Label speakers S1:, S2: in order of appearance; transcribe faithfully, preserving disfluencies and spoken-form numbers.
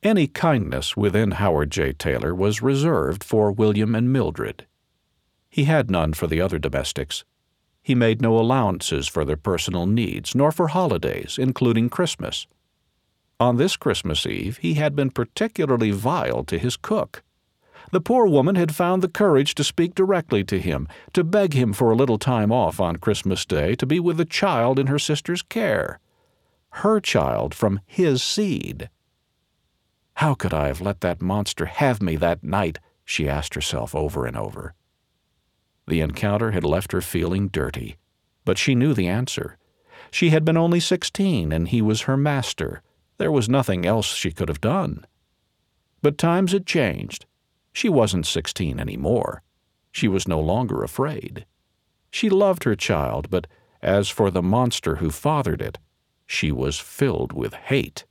S1: Any kindness within Howard J. Taylor was reserved for William and Mildred. He had none for the other domestics. He made no allowances for their personal needs, nor for holidays, including Christmas. On this Christmas Eve he had been particularly vile to his cook. The poor woman had found the courage to speak directly to him, to beg him for a little time off on Christmas Day to be with a child in her sister's care. Her child from his seed. How could I have let that monster have me that night? She asked herself over and over. The encounter had left her feeling dirty, but she knew the answer. She had been only sixteen, and he was her master. There was nothing else she could have done. But times had changed. She wasn't sixteen anymore. She was no longer afraid. She loved her child, but as for the monster who fathered it, she was filled with hate.